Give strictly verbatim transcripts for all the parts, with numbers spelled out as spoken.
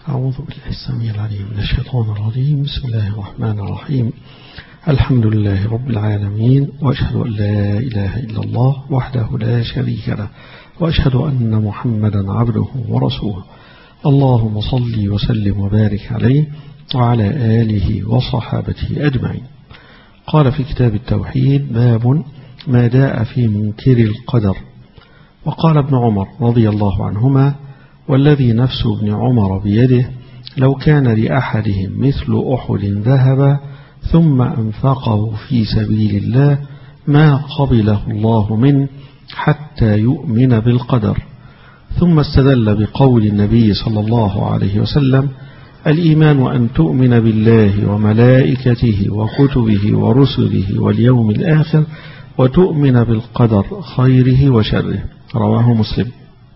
أعوذ بالله السميع العليم من الشيطان الرجيم. بسم الله الرحمن الرحيم. الحمد لله رب العالمين، وأشهد أن لا إله إلا الله وحده لا شريك له، وأشهد أن محمدا عبده ورسوله. اللهم صل وسلم وبارك عليه وعلى آله وصحابته أجمعين. قال في كتاب التوحيد: باب ما جاء في منكر القدر. وقال ابن عمر رضي الله عنهما: والذي نفس ابن عمر بيده لو كان لأحدهم مثل أحد ذهبا ثم أنفقه في سبيل الله ما قبله الله منه حتى يؤمن بالقدر. ثم استدل بقول النبي صلى الله عليه وسلم: الإيمان أن تؤمن بالله وملائكته وكتبه ورسله واليوم الآخر وتؤمن بالقدر خيره وشره. رواه مسلم.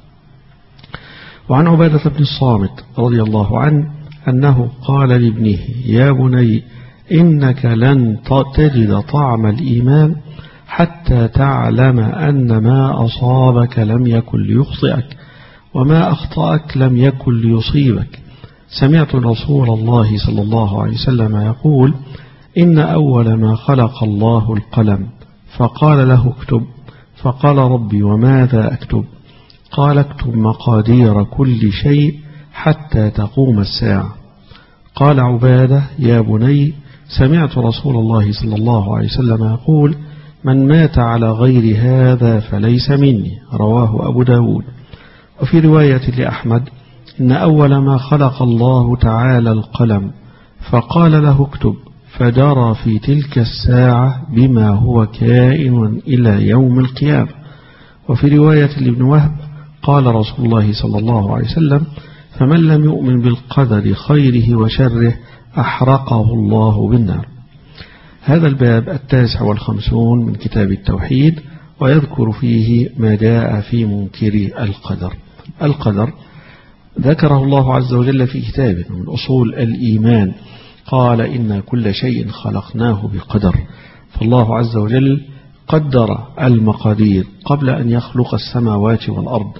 وعن عبادة بن الصامت رضي الله عنه أنه قال لابنه: يا بني إنك لن تجد طعم الإيمان حتى تعلم أن ما أصابك لم يكن ليخطئك وما أخطأك لم يكن ليصيبك. سمعت رسول الله صلى الله عليه وسلم يقول: إن أول ما خلق الله القلم فقال له اكتب، فقال: ربي وماذا أكتب؟ قال: اكتب مقادير كل شيء حتى تقوم الساعة. قال عبادة: يا بني سمعت رسول الله صلى الله عليه وسلم يقول: من مات على غير هذا فليس مني. رواه أبو داود. وفي رواية لأحمد: إن أول ما خلق الله تعالى القلم فقال له اكتب، فجرى في تلك الساعة بما هو كائن إلى يوم القيامة. وفي رواية لابن وهب: قال رسول الله صلى الله عليه وسلم: فمن لم يؤمن بالقدر خيره وشره أحرقه الله بالنار. هذا الباب التاسع والخمسون من كتاب التوحيد، ويذكر فيه ما جاء في منكر القدر. القدر ذكره الله عز وجل في كتابه من أصول الإيمان، قال: إن كل شيء خلقناه بقدر. فالله عز وجل قدر المقادير قبل أن يخلق السماوات والأرض،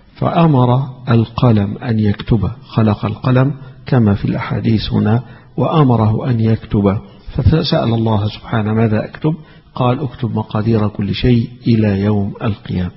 فأمر القلم أن يكتب، خلق القلم كما في الأحاديث هنا، وأمره أن يكتب. فسأل الله سبحانه: ماذا أكتب؟ قال: اكتب مقادير كل شيء إلى يوم القيامة.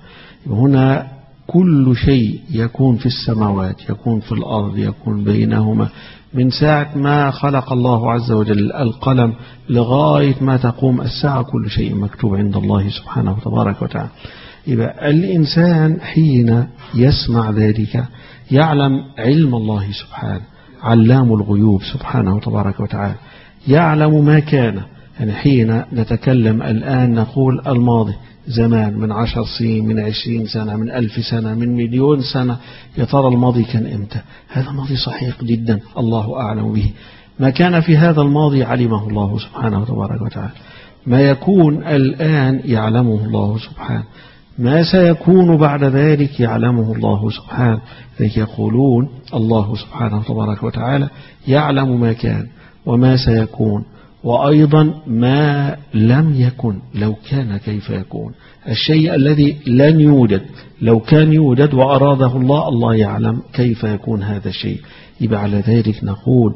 هنا كل شيء يكون في السماوات، يكون في الأرض، يكون بينهما، من ساعة ما خلق الله عز وجل القلم لغاية ما تقوم الساعة، كل شيء مكتوب عند الله سبحانه وتبارك وتعالى. يبقى الإنسان حين يسمع ذلك يعلم علم الله سبحانه، علام الغيوب سبحانه وتبارك وتعالى، يعلم ما كان. يعني حين نتكلم الآن نقول الماضي، زمان، من عشر سنين، من عشرين سنة، من ألف سنة، من مليون سنة، يا ترى الماضي كان إمتى؟ هذا ماضي صحيح جدا، الله أعلم به. ما كان في هذا الماضي علمه الله سبحانه وتبارك وتعالى. ما يكون الآن يعلمه الله سبحانه. ما سيكون بعد ذلك يعلمه الله سبحانه. ذلك يقولون الله سبحانه وتبارك وتعالى يعلم ما كان وما سيكون، وأيضا ما لم يكن لو كان كيف يكون. الشيء الذي لن يوجد لو كان يوجد وأراده الله، الله يعلم كيف يكون هذا الشيء. يبقى على ذلك نقول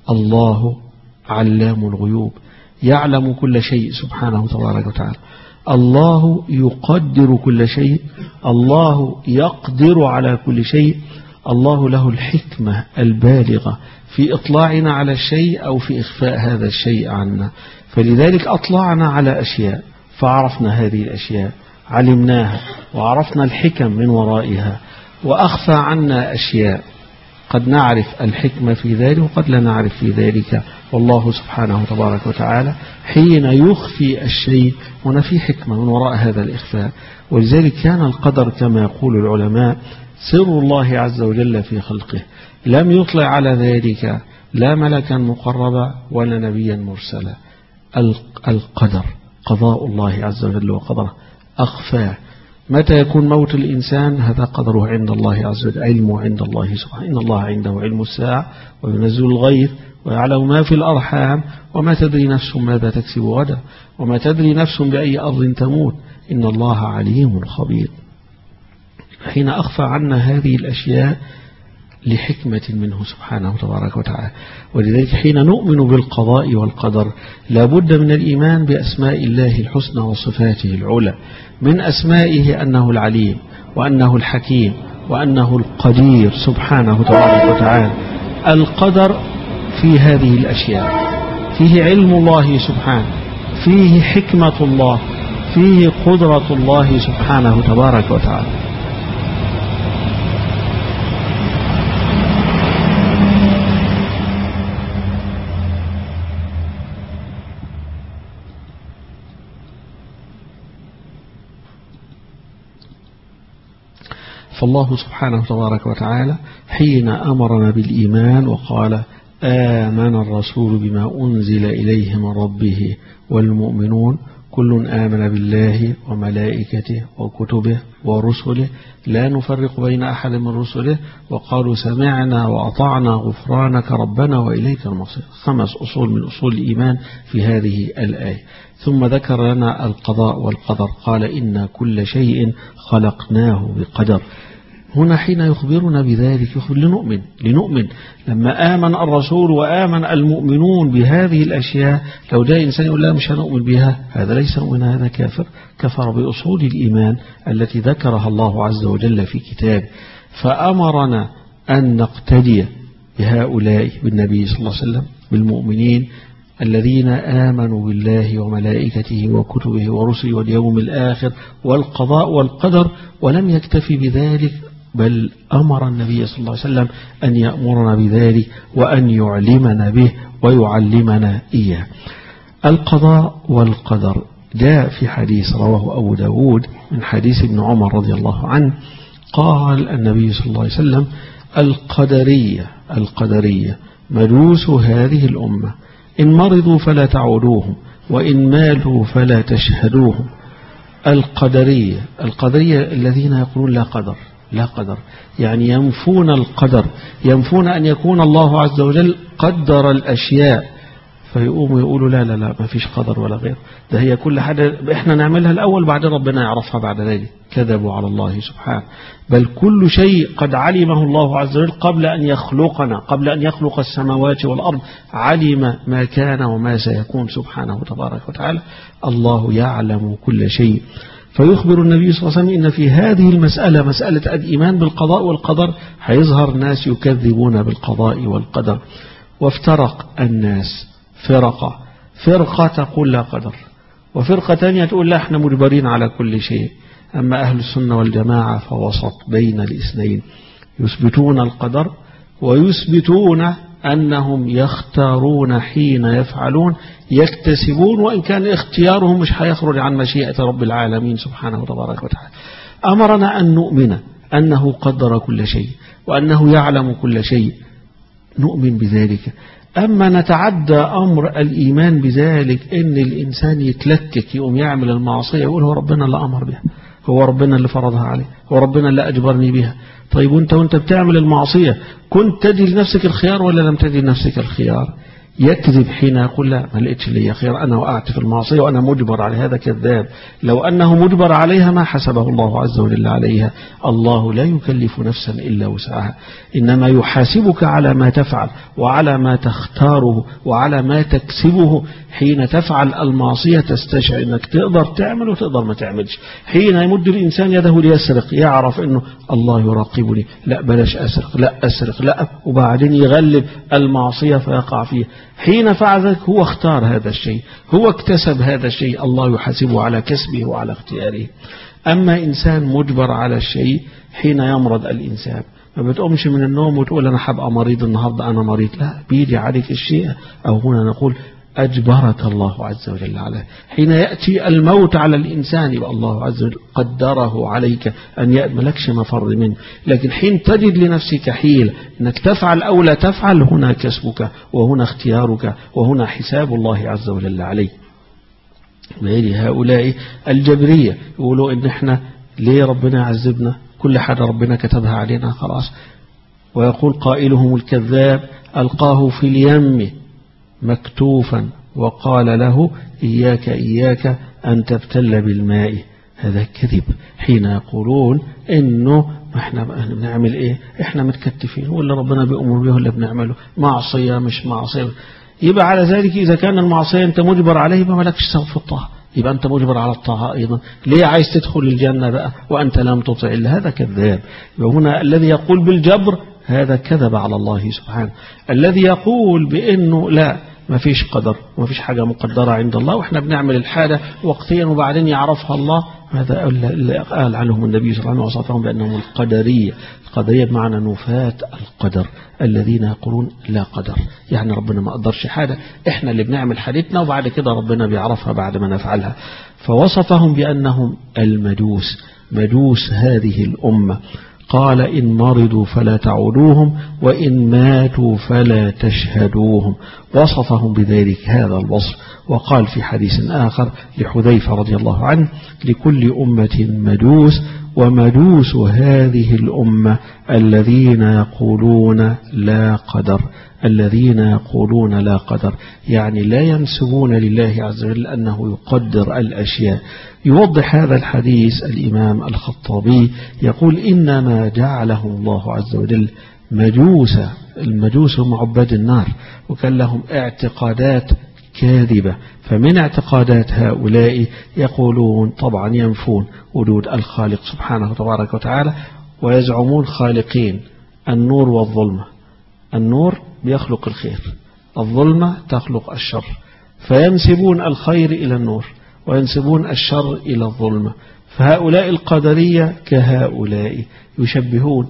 الله علام الغيوب، يعلم كل شيء سبحانه وتبارك وتعالى. الله يقدر كل شيء، الله يقدر على كل شيء. الله له الحكمة البالغة في إطلاعنا على الشيء أو في إخفاء هذا الشيء عنا. فلذلك أطلعنا على أشياء فعرفنا هذه الأشياء، علمناها وعرفنا الحكم من ورائها، وأخفى عنا أشياء قد نعرف الحكمة في ذلك وقد لا نعرف في ذلك. والله سبحانه وتبارك وتعالى حين يخفي الشيء هنا في حكمة من وراء هذا الإخفاء. ولذلك كان القدر كما يقول العلماء سر الله عز وجل في خلقه، لم يطلع على ذلك لا ملكا مقربا ولا نبيا مرسلا. القدر قضاء الله عز وجل وقدره أخفاه. متى يكون موت الإنسان؟ هذا قدره عند الله عز وجل، علمه عند الله سبحانه. إن الله عنده علم الساعة وينزل الغيث ويعلم ما في الأرحام وما تدري نفس ماذا تكسب غدا وما تدري نفس بأي أرض تموت إن الله عليم خبير. حين أخفى عنا هذه الأشياء لحكمة منه سبحانه تبارك وتعالى. ولذلك حين نؤمن بالقضاء والقدر لابد من الإيمان بأسماء الله الحسنى وصفاته العلى. من أسمائه أنه العليم وأنه الحكيم وأنه القدير سبحانه تبارك وتعالى. القدر في هذه الأشياء فيه علم الله سبحانه، فيه حكمة الله، فيه قدرة الله سبحانه تبارك وتعالى. فالله سبحانه تبارك وتعالى حين أمرنا بالإيمان وقال آمن الرسول بما أنزل إليه من ربه والمؤمنون كل آمن بالله وملائكته وكتبه ورسله لا نفرق بين أحد من رسله وقالوا سمعنا وأطعنا غفرانك ربنا وإليك المصير. خمس أصول من أصول الإيمان في هذه الآية. ثم ذكر لنا القضاء والقدر، قال إن كل شيء خلقناه بقدر. هنا حين يخبرنا بذلك يخبر لنؤمن لنؤمن لما آمن الرسول وآمن المؤمنون بهذه الأشياء. لو جاء إنسان يقول لا مش هنؤمن بها، هذا ليس مؤمن، هذا كافر، كفر بأصول الإيمان التي ذكرها الله عز وجل في كتابه. فأمرنا أن نقتدي بهؤلاء بالنبي صلى الله عليه وسلم بالمؤمنين الذين آمنوا بالله وملائكته وكتبه ورسله واليوم الآخر والقضاء والقدر. ولم يكتفي بذلك بل أمر النبي صلى الله عليه وسلم أن يأمرنا بذلك وأن يعلمنا به ويعلمنا إياه. القضاء والقدر جاء في حديث رواه أبو داود من حديث ابن عمر رضي الله عنه قال النبي صلى الله عليه وسلم القدرية القدرية مجوس هذه الأمة، إن مرضوا فلا تعودوهم وإن مالوا فلا تشهدوهم. القدرية القدرية الذين يقولون لا قدر لا قدر، يعني ينفون القدر، ينفون أن يكون الله عز وجل قدر الأشياء، فيقوموا يقولوا لا لا لا ما فيش قدر ولا غير، ده هي كل حاجة إحنا نعملها الأول بعد ربنا يعرفها بعد ذلك. كذبوا على الله سبحانه، بل كل شيء قد علمه الله عز وجل قبل أن يخلقنا، قبل أن يخلق السماوات والأرض علم ما كان وما سيكون سبحانه تبارك وتعالى. الله يعلم كل شيء. فيخبر النبي صلى الله عليه وسلم إن في هذه المسألة مسألة الإيمان بالقضاء والقدر هيظهر ناس يكذبون بالقضاء والقدر. وافترق الناس فرقة، فرقة تقول لا قدر، وفرقة تانية تقول لا احنا مجبرين على كل شيء. أما أهل السنة والجماعة فوسط بين الاثنين، يثبتون القدر ويثبتون أنهم يختارون حين يفعلون، يكتسبون، وإن كان اختيارهم مش هيخرج عن مشيئة رب العالمين سبحانه وتبارك وتعالى. أمرنا أن نؤمن أنه قدر كل شيء وأنه يعلم كل شيء، نؤمن بذلك. أما نتعدى أمر الإيمان بذلك إن الإنسان يتلكك يقوم يعمل المعصية يقول هو ربنا اللي أمر بها، هو ربنا اللي فرضها عليه، هو ربنا اللي أجبرني بها. طيب وانت وانت بتعمل المعصية كنت تدي لنفسك الخيار ولا لم تدي لنفسك الخيار؟ يكذب حين يقول لا ما لقيتش لي خير، أنا وقعت في المعصية وأنا مجبر على هذا، كذاب. لو أنه مجبر عليها ما حسبه الله عز وجل عليها. الله لا يكلف نفسا إلا وسعها، إنما يحاسبك على ما تفعل وعلى ما تختاره وعلى ما تكسبه. حين تفعل المعصية تستشعر أنك تقدر تعمل وتقدر ما تعملش. حين يمد الإنسان يده ليسرق يعرف أنه الله يراقبني، لا بلاش أسرق، لا أسرق، لا، وبعدين يغلب المعصية فيقع فيه. حين فعل ذلك هو اختار هذا الشيء، هو اكتسب هذا الشيء، الله يحاسبه على كسبه وعلى اختياره. أما إنسان مجبر على الشيء حين يمرض الإنسان ما بتقومش من النوم وتقول أنا حبقى مريض النهاردة أنا مريض، لا، بيجي عليك الشيء. أو هنا نقول أجبرك الله عز وجل عليه. حين يأتي الموت على الإنسان يبقى الله عز وجل قدره عليك أن يأملكش مفر منه. لكن حين تجد لنفسك حيل أنك تفعل أو لا تفعل، هنا كسبك وهنا اختيارك وهنا حساب الله عز وجل عليك. هؤلاء الجبرية يقولوا إن احنا ليه ربنا يعذبنا، كل حاجة ربنا كتبها علينا خلاص. ويقول قائلهم الكذاب ألقاه في اليم مكتوفا وقال له إياك إياك أن تبتل بالماء هذا كذب حين يقولون إنه إحنا بنعمل إيه، إحنا متكتفين ولا ربنا بيأمر به ولا بنعمله، معصية مش معصية. يبقى على ذلك إذا كان المعصية أنت مجبر عليه يبقى مالكش سوء في الطاعة، يبقى أنت مجبر على الطاعة أيضا. ليه عايز تدخل الجنة بقى وأنت لم تطع إلا؟ هذا كذاب. يبقى هنا الذي يقول بالجبر هذا كذب على الله سبحانه. الذي يقول بأنه لا ما فيش قدر وما فيش حاجة مقدرة عند الله وإحنا بنعمل الحاجة وقتيا وبعدين يعرفها الله، هذا اللي قال عنهم النبي صلى الله عليه وسلم وصفهم بأنهم القدرية. القدرية بمعنى نفاة القدر، الذين يقولون لا قدر، يعني ربنا ما قدرش حاجة، إحنا اللي بنعمل حاجتنا وبعد كده ربنا بيعرفها بعد ما نفعلها. فوصفهم بأنهم المجوس، مجوس هذه الأمة. قال إن مرضوا فلا تعودوهم وإن ماتوا فلا تشهدوهم، وصفهم بذلك هذا الوصف. وقال في حديث آخر لحذيفة رضي الله عنه لكل أمة مجوس ومجوس هذه الأمة الذين يقولون لا قدر، الذين يقولون لا قدر يعني لا ينسبون لله عز وجل أنه يقدر الأشياء. يوضح هذا الحديث الإمام الخطابي يقول إنما جعلهم الله عز وجل مجوسا، المجوس هم عباد النار وكان لهم اعتقادات كاذبة. فمن اعتقادات هؤلاء يقولون طبعا ينفون وجود الخالق سبحانه تبارك وتعالى ويزعمون خالقين، النور والظلمة. النور بيخلق الخير، الظلمة تخلق الشر، فينسبون الخير إلى النور وينسبون الشر إلى الظلمة. فهؤلاء القدرية كهؤلاء يشبهون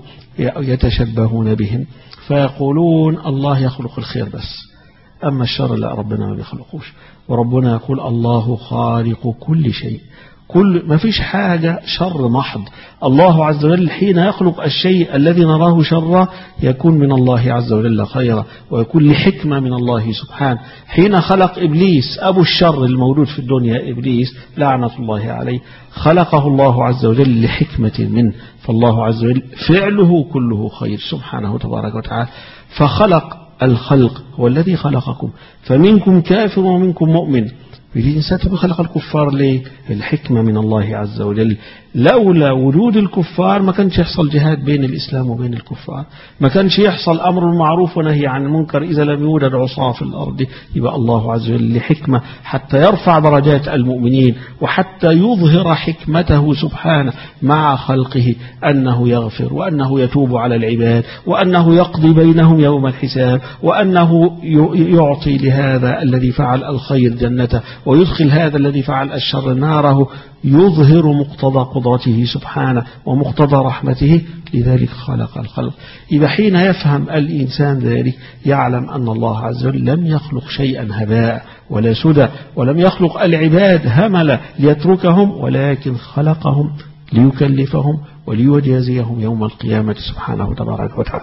يتشبهون بهم، فيقولون الله يخلق الخير بس أما الشر لا ربنا ما بيخلقوش. وربنا يقول الله خالق كل شيء، كل ما فيش حاجة شر محض. الله عز وجل حين يخلق الشيء الذي نراه شرا يكون من الله عز وجل خيرا ويكون لحكمة من الله سبحانه. حين خلق إبليس أبو الشر الموجود في الدنيا إبليس لعنة الله عليه، خلقه الله عز وجل لحكمة منه، فالله عز وجل فعله كله خير سبحانه تبارك وتعالى. فخلق الخلق هو الذي خلقكم فمنكم كافر ومنكم مؤمن. الإنسان خلق الكفار ليه؟ الحكمة من الله عز وجل. لولا وجود الكفار ما كانش يحصل جهاد بين الإسلام وبين الكفار، ما كانش يحصل أمر المعروف ونهي عن المنكر إذا لم يوجد عصاة في الأرض. يبقى الله عز وجل لحكمة حتى يرفع درجات المؤمنين وحتى يظهر حكمته سبحانه مع خلقه أنه يغفر وأنه يتوب على العباد وأنه يقضي بينهم يوم الحساب وأنه يعطي لهذا الذي فعل الخير جنته ويدخل هذا الذي فعل الشر ناره، يظهر مقتضى قدرته سبحانه ومقتضى رحمته. لذلك خلق الخلق. إذا حين يفهم الإنسان ذلك يعلم أن الله عز وجل لم يخلق شيئا هباء ولا سدى، ولم يخلق العباد هملا ليتركهم، ولكن خلقهم ليكلفهم وليجازيهم يوم القيامة سبحانه تبارك وتعالى.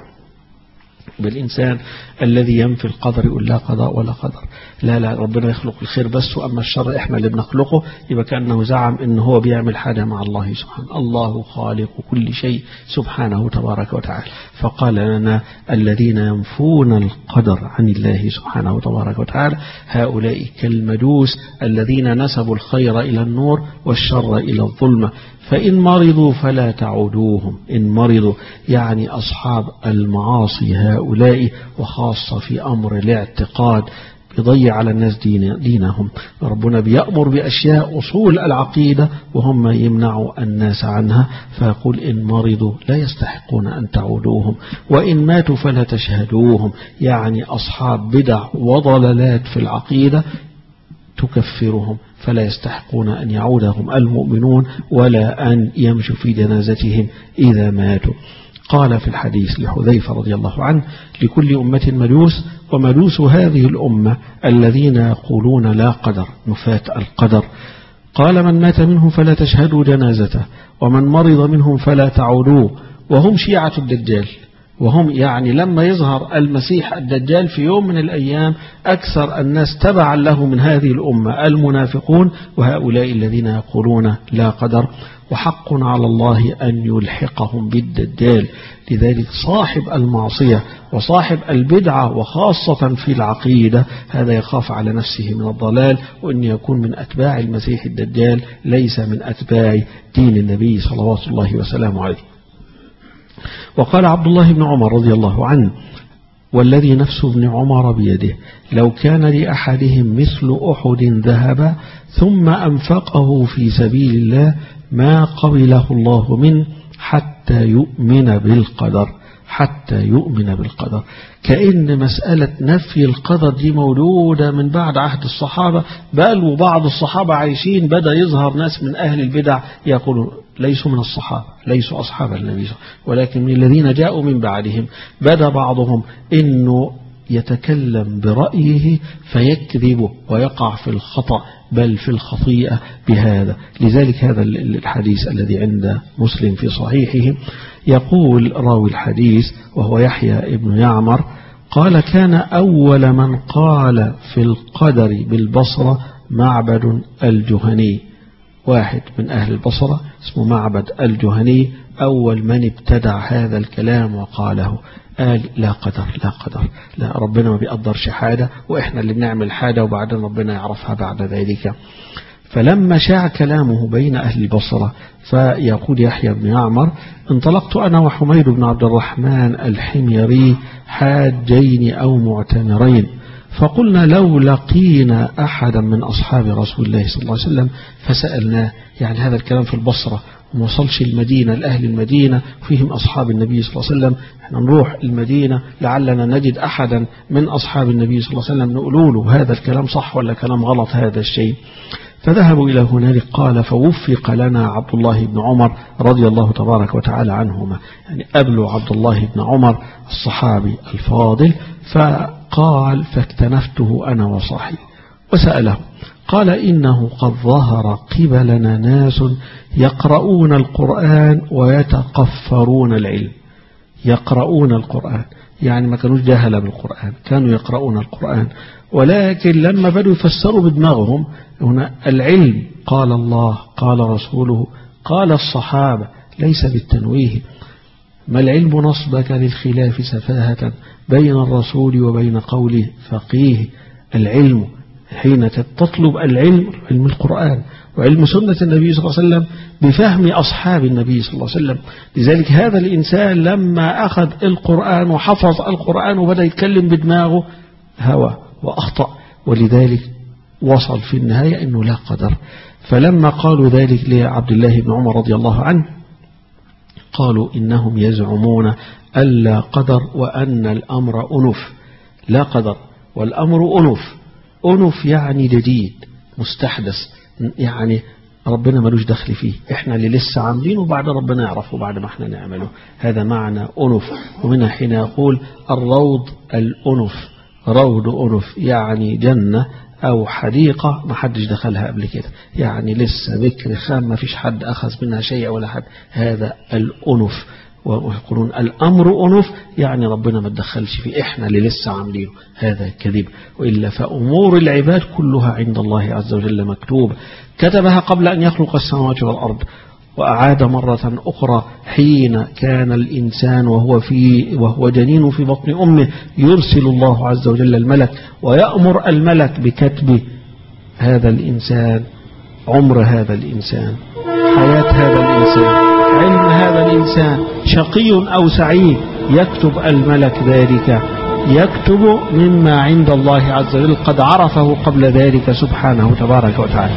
بالإنسان الذي ينفي القدر يقول لا قضاء ولا قدر، لا لا ربنا يخلق الخير بس وأما الشر إحنا اللي بنخلقه، يبقى كأنه زعم إن هو بيعمل حاجة مع الله سبحانه. الله خالق كل شيء سبحانه تبارك وتعالى. فقال لنا الذين ينفون القدر عن الله سبحانه تبارك وتعالى هؤلاء كالمجوس الذين نسبوا الخير إلى النور والشر إلى الظلمة. فإن مرضوا فلا تعودوهم، إن مرضوا يعني أصحاب المعاصي هؤلاء، وخاصة في أمر الاعتقاد يضيع على الناس دين دينهم. ربنا بيأمر بأشياء أصول العقيدة وهم يمنعوا الناس عنها، فيقول إن مرضوا لا يستحقون أن تعودوهم وإن ماتوا فلا تشهدوهم، يعني أصحاب بدع وضلالات في العقيدة تكفرهم فلا يستحقون أن يعودهم المؤمنون ولا أن يمشوا في جنازتهم إذا ماتوا. قال في الحديث لحذيفة رضي الله عنه لكل أمة مجوس ومجوس هذه الأمة الذين يقولون لا قدر، نفاة القدر. قال من مات منهم فلا تشهدوا جنازته ومن مرض منهم فلا تعودوه، وهم شيعة الدجال. وهم يعني لما يظهر المسيح الدجال في يوم من الأيام أكثر الناس تبعا له من هذه الأمة المنافقون وهؤلاء الذين يقولون لا قدر. وحق على الله أن يلحقهم بالدجال. لذلك صاحب المعصية وصاحب البدعة وخاصة في العقيدة هذا يخاف على نفسه من الضلال، وأن يكون من أتباع المسيح الدجال ليس من أتباع دين النبي صلوات الله وسلامه عليه. وقال عبد الله بن عمر رضي الله عنه: والذي نفس ابن عمر بيده لو كان لأحدهم مثل أحد ذهب ثم أنفقه في سبيل الله ما قبله الله منه حتى يؤمن بالقدر. حتى يؤمن بالقدر، كأن مسألة نفي القدر دي مولودة من بعد عهد الصحابة، بل وبعض الصحابة عايشين بدأ يظهر ناس من أهل البدع يقولون ليسوا من الصحابة، ليسوا أصحاب النبي، ولكن من الذين جاءوا من بعدهم بدأ بعضهم إنه يتكلم برأيه فيكذب ويقع في الخطأ بل في الخطيئة بهذا. لذلك هذا الحديث الذي عند مسلم في صحيحه يقول راوي الحديث وهو يحيى ابن يعمر قال: كان أول من قال في القدر بالبصرة معبد الجهني. واحد من أهل البصرة اسمه معبد الجهني أول من ابتدع هذا الكلام وقاله، قال لا قدر لا قدر، لا ربنا ما بيقدرش حاجة، وإحنا اللي بنعمل حاجة وبعدين ربنا يعرفها بعد ذلك. فلما شاع كلامه بين أهل البصرة فيقول يحيى بن يعمر: انطلقت أنا وحميد بن عبد الرحمن الحميري حاجين أو معتمرين، فقلنا لو لقينا أحدا من أصحاب رسول الله صلى الله عليه وسلم فسألناه. يعني هذا الكلام في البصرة وما وصلش المدينة لأهل المدينة فيهم أصحاب النبي صلى الله عليه وسلم، احنا نروح المدينة لعلنا نجد أحدا من أصحاب النبي صلى الله عليه وسلم نقول له هذا الكلام صح ولا كلام غلط هذا الشيء. فذهبوا إلى هنالك. قال: فوفق لنا عبد الله بن عمر رضي الله تبارك وتعالى عنهما، يعني قبلوا عبد الله بن عمر الصحابي الفاضل، فقال: فاكتنفته أنا وصاحبي وسأله، قال: إنه قد ظهر قبلنا ناس يقرؤون القرآن ويتقفرون العلم. يقرؤون القرآن يعني ما كانوش جاهلا بالقرآن، كانوا يقرؤون القرآن، ولكن لما بدوا يفسروا بدماغهم هنا العلم قال الله قال رسوله قال الصحابة ليس بالتنويه. ما العلم نصبك للخلاف سفاهة بين الرسول وبين قوله فقيه. العلم حين تطلب العلم علم القرآن وعلم سنة النبي صلى الله عليه وسلم بفهم أصحاب النبي صلى الله عليه وسلم. لذلك هذا الإنسان لما أخذ القرآن وحفظ القرآن وبدأ يتكلم بدماغه هوى وأخطأ، ولذلك وصل في النهاية أنه لا قدر. فلما قالوا ذلك لعبد الله بن عمر رضي الله عنه قالوا: إنهم يزعمون ألا قدر وأن الأمر أنف. لا قدر والأمر أنف. أنف يعني جديد مستحدث، يعني ربنا ملوش دخل فيه، احنا اللي لسه عاملينه وبعد ربنا يعرفه بعد ما احنا نعمله. هذا معنى أنف. ومنها حين يقول الروض الأنف، روض أنف يعني جنة أو حديقة ما حدش دخلها قبل كده، يعني لسه بكر خام ما فيش حد أخذ منها شيء ولا حد، هذا الأنف. ويقولون الأمر أنف يعني ربنا ما تدخلش فيه، إحنا اللي لسه عاملينه، هذا كذب. وإلا فأمور العباد كلها عند الله عز وجل مكتوبة، كتبها قبل أن يخلق السماوات والأرض. وأعاد مرة أخرى حين كان الإنسان وهو في وهو جنين في بطن أمه يرسل الله عز وجل الملك ويأمر الملك بكتب هذا الإنسان، عمر هذا الإنسان، حياة هذا الإنسان، علم هذا الإنسان، شقي أو سعيد، يكتب الملك ذلك، يكتب مما عند الله عز وجل قد عرفه قبل ذلك سبحانه تبارك وتعالى.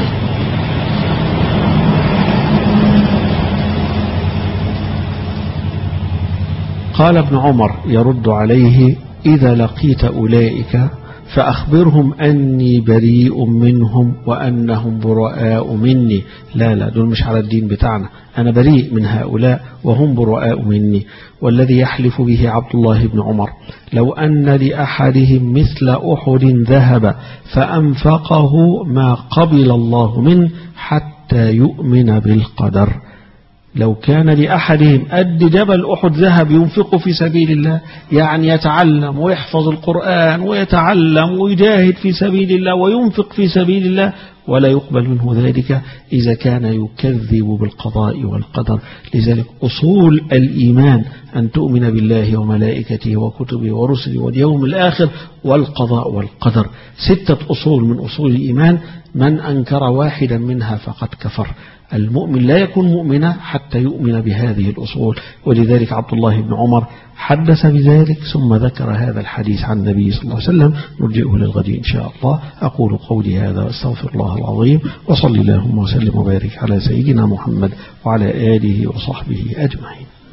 قال ابن عمر يرد عليه: إذا لقيت أولئك فأخبرهم أني بريء منهم وأنهم براء مني. لا لا دول مش على الدين بتاعنا، أنا بريء من هؤلاء وهم براء مني. والذي يحلف به عبد الله بن عمر لو أن لأحدهم مثل أحد ذهب فأنفقه ما قبل الله منه حتى يؤمن بالقدر. لو كان لأحدهم قد جبل أحد ذهب ينفق في سبيل الله، يعني يتعلم ويحفظ القرآن ويتعلم ويجاهد في سبيل الله وينفق في سبيل الله ولا يقبل منه ذلك إذا كان يكذب بالقضاء والقدر. لذلك أصول الإيمان أن تؤمن بالله وملائكته وكتبه ورسله واليوم الآخر والقضاء والقدر. ستة أصول من أصول الإيمان، من أنكر واحدا منها فقد كفر. المؤمن لا يكون مؤمنا حتى يؤمن بهذه الأصول. ولذلك عبد الله بن عمر حدث بذلك ثم ذكر هذا الحديث عن النبي صلى الله عليه وسلم. نرجئه للغد إن شاء الله. أقول قولي هذا واستغفر الله العظيم، وصلي اللهم وسلم وبارك على سيدنا محمد وعلى آله وصحبه أجمعين.